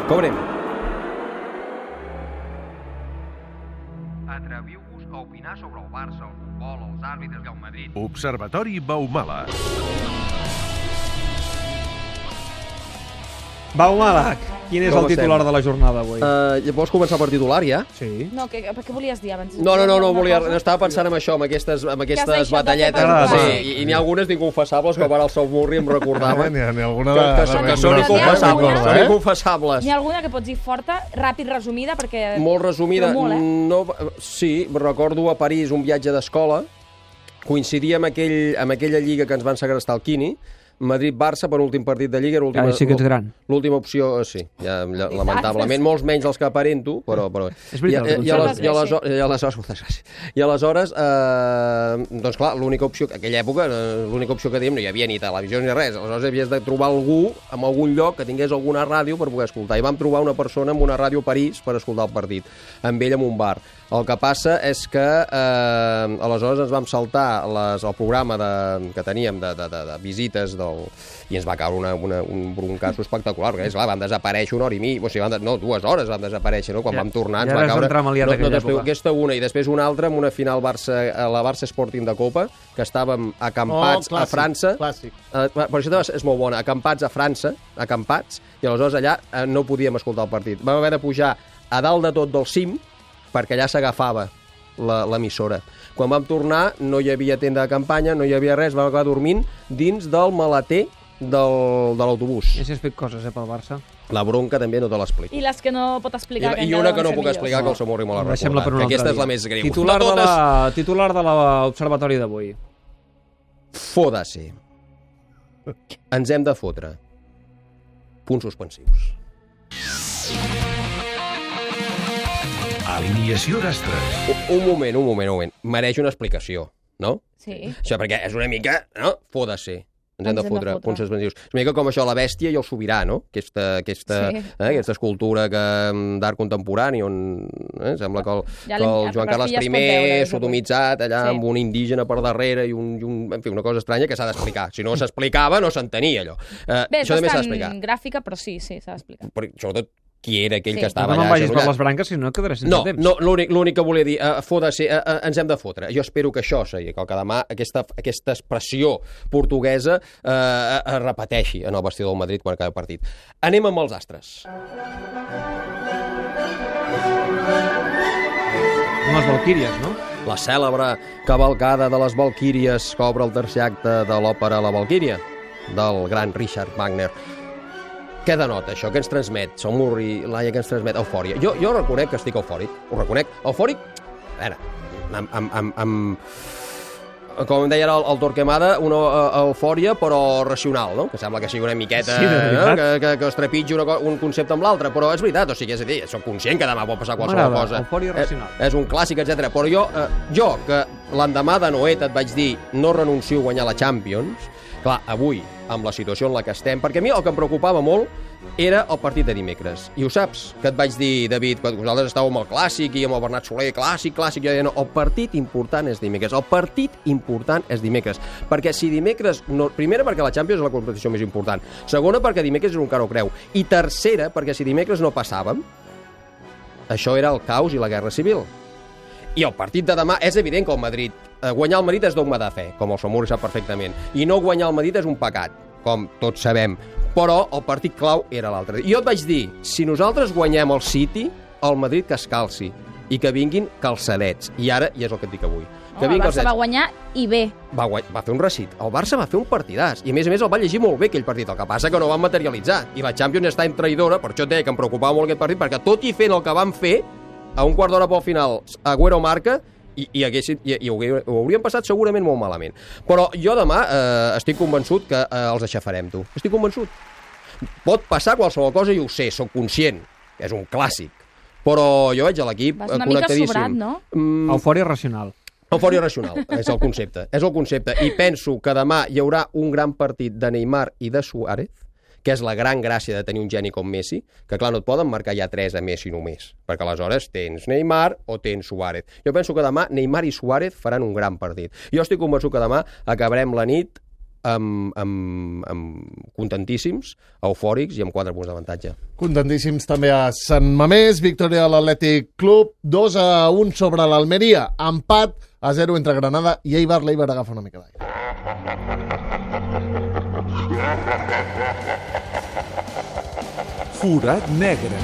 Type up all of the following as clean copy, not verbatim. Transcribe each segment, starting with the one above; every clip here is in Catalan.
Com anem? Atreviu-vos a opinar sobre el Barça, el futbol, els àrbitres i el Madrid. Observatori Baumala. Baumala, quin és Com el titular de la jornada avui? Vols començar per titular, ja? Sí. No, què volies dir abans? No, estava pensant en això, amb aquestes batalletes. I n'hi ha algunes d'inconfessables, com ara el Saumurri em recordava. N'hi ha alguna que són inconfessables. N'hi ha alguna que pots dir forta, ràpid, resumida, perquè... Molt resumida. Però molt, Sí, recordo a París un viatge d'escola, coincidia amb aquella lliga que ens van segrestar al Quini, Madrid-Barça per últim partit de Lliga. Sí que ets gran. L'última opció, sí. Ja, lamentablement, molts menys els que aparento, però... És veritat. I aleshores, doncs clar, l'única opció, aquella època, l'única opció que dèiem, no hi havia ni televisió ni res. Aleshores havies de trobar algú en algun lloc que tingués alguna ràdio per poder escoltar. I vam trobar una persona amb una ràdio a París per escoltar el partit, amb ell en un bar. El que passa és que aleshores ens vam saltar el programa que teníem de visites i ens va caure un broncasso espectacular, perquè clar, vam desaparèixer una hora i mitja, o sigui, 2 hores vam desaparèixer, no? Quan vam tornar ens va caure aquesta una i després una altra amb una final la Barça Sporting de Copa, que estàvem acampats a França. Clàssic. Per això és molt bona, acampats a França, i aleshores allà no podíem escoltar el partit. Vam haver de pujar a dalt de tot del cim, perquè allà s'agafava l'emissora. Quan vam tornar no hi havia tenda de campanya, no hi havia res, vam acabar dormint dins del maleter de l'autobús. Ja s'ha fet coses, pel Barça. La bronca també no te l'explico. I les que no pot explicar. I una que no puc explicar, que el Saumurri me l'ha recordat. Aquesta és la més greu. Titular de l'observatori d'avui. Fódase. Ens hem de fotre. Punts suspensius. Alineació d'astres. Un moment. Mereix una explicació, no? Sí. Això perquè és una mica, no? Foda-se. Ens hem de fotre punts suspensius. És una mica com això, la bèstia i el sobirà, no? Aquesta escultura d'art contemporani on sembla que el Joan Carles I sodomitzat allà amb un indígena per darrere i en fi, una cosa estranya que s'ha d'explicar. Si no s'explicava, no s'entenia allò. Bé, és bastant gràfica, però sí, s'ha d'explicar. Sobretot qui era aquell que estava allà. No me'n vagis per les branques, si no quedaré sense temps. No, l'únic que volia dir, ens hem de fotre. Jo espero que això sigui, que demà aquesta expressió portuguesa es repeteixi en el vestidor del Madrid quan acabi el partit. Anem amb els astres. Les Valquíries, no? La cèlebre cavalcada de les Valquíries que obre el tercer acte de l'òpera La Valquíria, del gran Richard Wagner. Què denota això? Què ens transmet? Saumurri, Laia, què ens transmet? Eufòria. Jo reconec que estic eufòric. Ho reconec. Eufòric, a veure, com em deia el Torquemada, una eufòria però racional, no? Que sembla que sigui una miqueta que es trepitgi un concepte amb l'altre, però és veritat, o sigui, és a dir, soc conscient que demà pot passar qualsevol cosa. Eufòria racional. És un clàssic, etc. Però jo que l'endemà de Noet et vaig dir no renuncio a guanyar la Champions, clar, avui, amb la situació en la que estem, perquè a mi el que em preocupava molt era el partit de dimecres. I ho saps, que et vaig dir, David, quan vosaltres estàveu amb el Clàssic i amb el Bernat Soler, clàssic, jo deia, no, el partit important és dimecres. El partit important és dimecres. Perquè si dimecres... Primera, perquè la Champions és la competició més important. Segona, perquè dimecres és un caro creu. I tercera, perquè si dimecres no passàvem, això era el caos i la guerra civil. I el partit de demà és evident que el Madrid... guanyar el Madrid és dogma de fe, com el Saumurri sap perfectament. I no guanyar el Madrid és un pecat, com tots sabem. Però el partit clau era l'altre. I jo et vaig dir, si nosaltres guanyem el City, el Madrid que es calci i que vinguin calçadets. I ara, i és el que et dic avui. El Barça va guanyar i bé. Va fer un recit. El Barça va fer un partidàs. I a més el va llegir molt bé aquell partit. El que passa que no van materialitzar. I la Champions està en traïdora, per això et deia que em preocupava molt aquest partit, perquè tot i fent el que van fer, a un quart d'hora pel final, Agüero marca i ho haurien passat segurament molt malament. Però jo demà estic convençut que els aixafarem, tu. Estic convençut. Pot passar qualsevol cosa i ho sé, sóc conscient. És un clàssic. Però jo veig a l'equip connectadíssim. Vas una mica sobrat, no? Eufòria racional. Eufòria racional, és el concepte. És el concepte. I penso que demà hi haurà un gran partit de Neymar i de Suárez, que és la gran gràcia de tenir un geni com Messi, que clar, no et poden marcar ja 3 a Messi només, perquè aleshores tens Neymar o tens Suárez. Jo penso que demà Neymar i Suárez faran un gran partit. Jo estic convençut que demà acabarem la nit contentíssims, eufòrics i amb 4 punts d'avantatge. Contentíssims també a Sant Mamés, victòria de l'Atlètic Club, 2-1 sobre l'Almeria, empat a 0 entre Granada i Eibar. L'Eibar agafa una mica d'aire. Forat negre.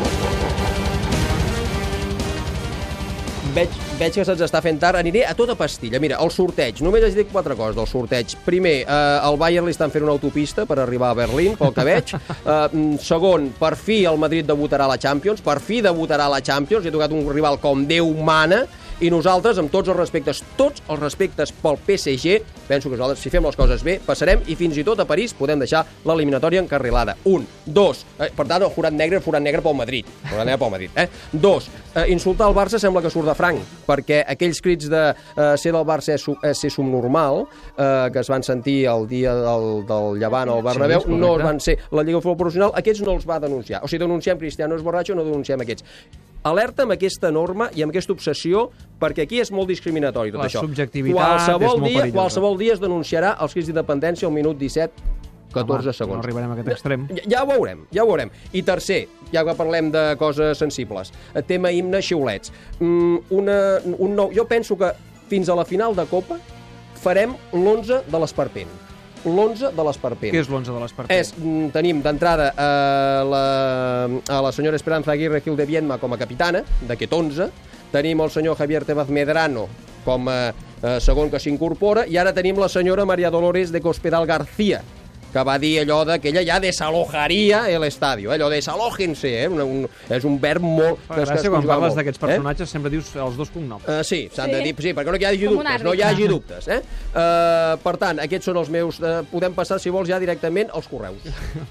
Veig que se'ns està fent tard. Aniré a tota pastilla. Mira, el sorteig. Només us dic 4 coses del sorteig. Primer, al Bayern li estan fent una autopista per arribar a Berlín, pel que veig. Segon, per fi el Madrid debutarà a la Champions. Per fi debutarà a la Champions. Li ha tocat un rival com Déu mana. I nosaltres, amb tots els respectes pel PSG, penso que nosaltres, si fem les coses bé, passarem i fins i tot a París podem deixar l'eliminatòria encarrilada. 1. 2. Per tant, el forat negre pel Madrid. Forat negre pel Madrid. 2. Insultar el Barça sembla que surt de franc, perquè aquells crits de ser del Barça és ser subnormal, que es van sentir el dia del Llevant al Bernabéu, no es van ser la Lliga de Futbol Professional, aquests no els va denunciar. O sigui, denunciem Cristiano és borratxo, no denunciem aquests. Alerta amb aquesta norma i amb aquesta obsessió, perquè aquí és molt discriminatori tot això. La subjectivitat és molt perillosa. Qualsevol dia es denunciarà els crits d'independència al minut 17, 14 segons. No arribarem a aquest extrem. Ja ho veurem. I tercer, ja que parlem de coses sensibles, tema himne xiulets. Jo penso que fins a la final de Copa farem l'11 de l'Esperpent. L'11 de l'Esperpent. Què és l'11 de l'Esperpent? Tenim d'entrada a la senyora Esperanza Aguirre Gil de Viedma com a capitana d'aquest 11, tenim el senyor Javier Tebas Medrano com a segon que s'incorpora, i ara tenim la senyora María Dolores de Cospedal García, que va dir allò que ella ja desalojaria l'estadi, allò desalójense, és un verb molt... Gràcies, quan parles d'aquests personatges sempre dius els 2 cognoms. Sí, s'han de dir, sí, perquè no hi hagi dubtes, Per tant, aquests són els meus... Podem passar, si vols, ja directament als correus.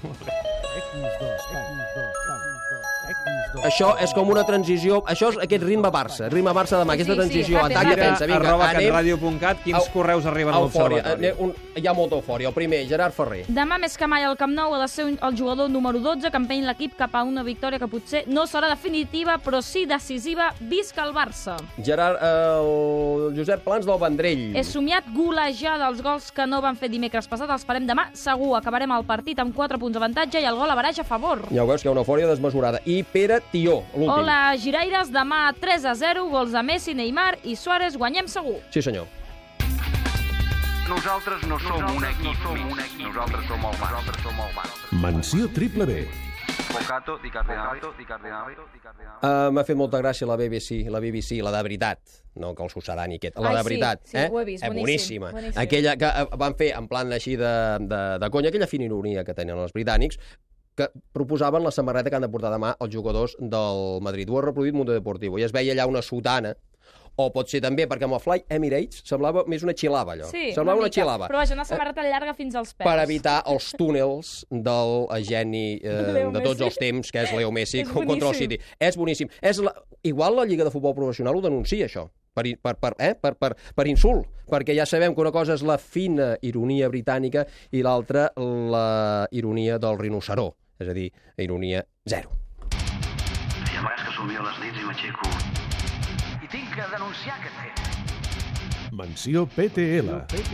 Això és com una transició, això és aquest ritme Barça demà, aquesta transició, atac, defensa, vinga, @catradio.cat, quins correus arriben a l'Observatori? Hi ha molta eufòria. El primer, Gerard Ferrer. Demà més que mai al Camp Nou ha de ser el jugador número 12 que empeny l'equip cap a una victòria que potser no serà definitiva, però sí decisiva. Visca el Barça. Gerard, el Josep Plans del Vendrell. He somiat golejar dels gols que no van fer dimecres passat, els farem demà segur. Acabarem el partit amb 4 punts d'avantatge i el gol a baraix a favor. Ja ho veus, que hi ha una eufòria desmesurada. I Pere Tió, l'últim. Hola, Giraires, demà 3-0, gols de Messi, Neymar i Suárez, guanyem segur. Sí, senyor. Nosaltres no som un equip, nosaltres som el Barça. Mansió triple B. Bocato, di Cardinale. M'ha fet molta gràcia la BBC, la de veritat, no que el Susadani aquest, la de veritat. Sí, ho he vist, boníssima. Aquella que van fer en plan així de conya, aquella fina ironia que tenen els britànics, que proposaven la samarreta que han de portar demà els jugadors del Madrid. Ho ha reproduït Mundo Deportivo, i es veia allà una sotana, o pot ser també, perquè amb el Fly Emirates semblava més una xilava, allò. Sí, semblava una xilava. Però vaja, una samarreta llarga fins als peus. Per evitar els túnels del geni de tots els temps, que és Leo Messi, contra el City. És boníssim. Igual la Lliga de Futbol Professional ho denuncia, això, per insult, perquè ja sabem que una cosa és la fina ironia britànica i l'altra la ironia del rinoceró, és a dir, ironia zero. Hi ha vegades que somio les nits i m'aixeco i tinc que denunciar aquest fet. Mansió PTL.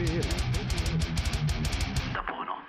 De por, no?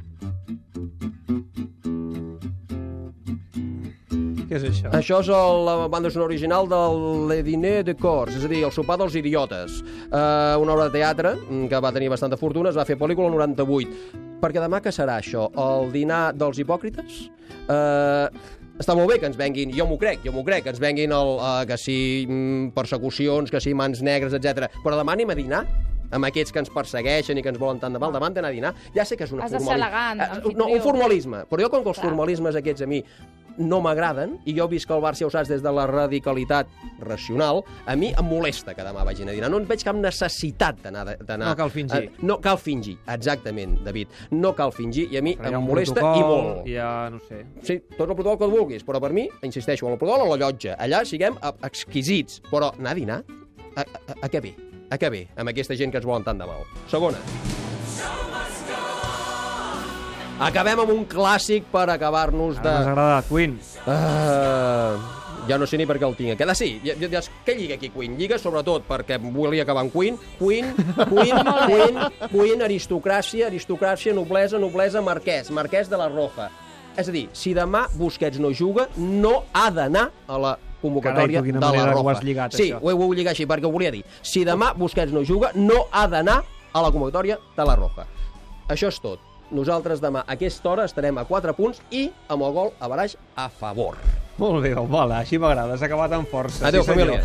Què és això? Això és la banda sonora original del Le Dîner de Corps, és a dir, el sopar dels idiotes. Una obra de teatre que va tenir bastanta fortuna, es va fer pel·lícula el 98. Perquè demà què serà això? El dinar dels hipòcrites? Està molt bé que ens venguin, jo m'ho crec, que ens venguin que sí persecucions, que sí mans negres, etc. Però demà anem a dinar amb aquests que ens persegueixen i que ens volen tant de mal, demà han d'anar a dinar. Ja sé que és una Has de ser elegant, no, un formalisme, però jo com que els formalismes aquests a mi no m'agraden, i jo visc al Barça, ja ho saps, des de la radicalitat racional, a mi em molesta que demà vagin a dinar. No en veig cap necessitat d'anar... No cal fingir. No cal fingir, exactament, David. No cal fingir, i a mi em molesta i molt. Ja, no sé. Sí, tot el protocol que et vulguis, però per mi, insisteixo, el protocol o la llotja. Allà siguem exquisits, però anar a dinar? A què ve? A què ve amb aquesta gent que ens volen tant de mal? Segona. Acabem amb un clàssic per acabar-nos de... M'has agradat, Queen. Ja no sé ni per què el tinc. Queda sí. Què lliga aquí Queen? Lliga sobretot perquè volia acabar amb Queen. Queen, aristocràcia, noblesa, marquès de la Roja. És a dir, si demà Busquets no juga, no ha d'anar a la convocatòria de la Roja. Ho has lligat, sí, això. ho he lligat així, perquè ho volia dir. Si demà Busquets no juga, no ha d'anar a la convocatòria de la Roja. Això és tot. Nosaltres demà a aquesta hora estarem a 4 punts i amb el gol a baraix a favor. Molt bé, Val, així m'agrada, has acabat amb força. Adéu, família.